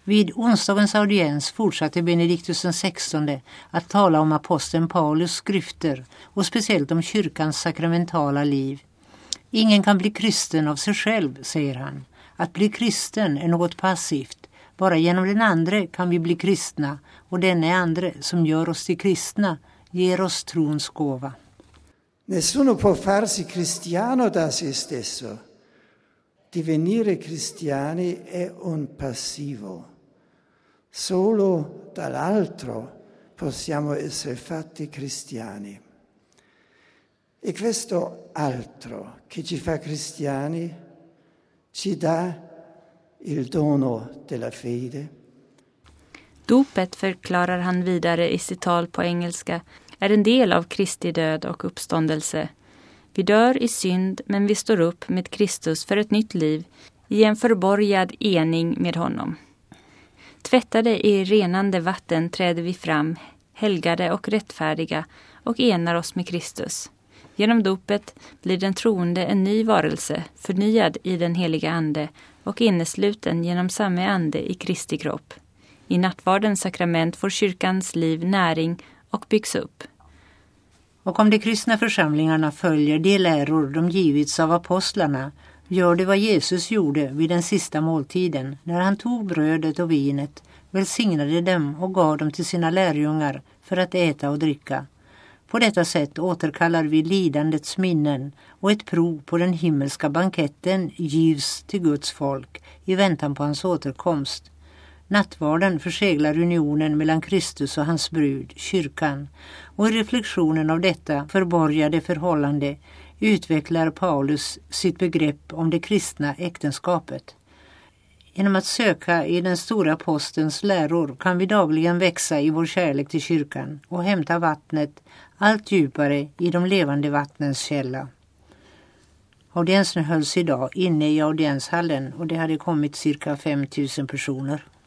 Vid onsdagens audiens fortsatte Benediktus XVI att tala om aposteln Paulus skrifter och speciellt om kyrkans sakramentala liv. Ingen kan bli kristen av sig själv, säger han. Att bli kristen är något passivt. Bara genom den andre kan vi bli kristna, och denne andre som gör oss till kristna ger oss trons gåva. Nessuno può farsi cristiano da se stesso. Divenire cristiani è un passivo. Solo dall'altro possiamo essere fatti cristiani. E questo altro che ci fa cristiani ci dà il dono della fede. Dopet, förklarar han vidare i sitt tal på engelska, är en del av Kristi död och uppståndelse. Vi dör i synd, men vi står upp med Kristus för ett nytt liv i en förborgad ening med honom. Tvättade i renande vatten träder vi fram, helgade och rättfärdiga, och enar oss med Kristus. Genom dopet blir den troende en ny varelse, förnyad i den heliga ande och innesluten genom samma ande i Kristi kropp. I nattvardens sakrament får kyrkans liv näring och byggs upp. Och om de kristna församlingarna följer de läror de givits av apostlarna, gör det vad Jesus gjorde vid den sista måltiden, när han tog brödet och vinet, välsignade dem och gav dem till sina lärjungar för att äta och dricka. På detta sätt återkallar vi lidandets minnen, och ett prov på den himmelska banketten givs till Guds folk i väntan på hans återkomst. Nattvarden förseglar unionen mellan Kristus och hans brud, kyrkan, och i reflektionen av detta förborgade förhållande utvecklar Paulus sitt begrepp om det kristna äktenskapet. Genom att söka i den stora apostens läror kan vi dagligen växa i vår kärlek till kyrkan och hämta vattnet allt djupare i de levande vattnens källa. Audiensen hölls idag inne i audienshallen, och det hade kommit cirka 5 000 personer.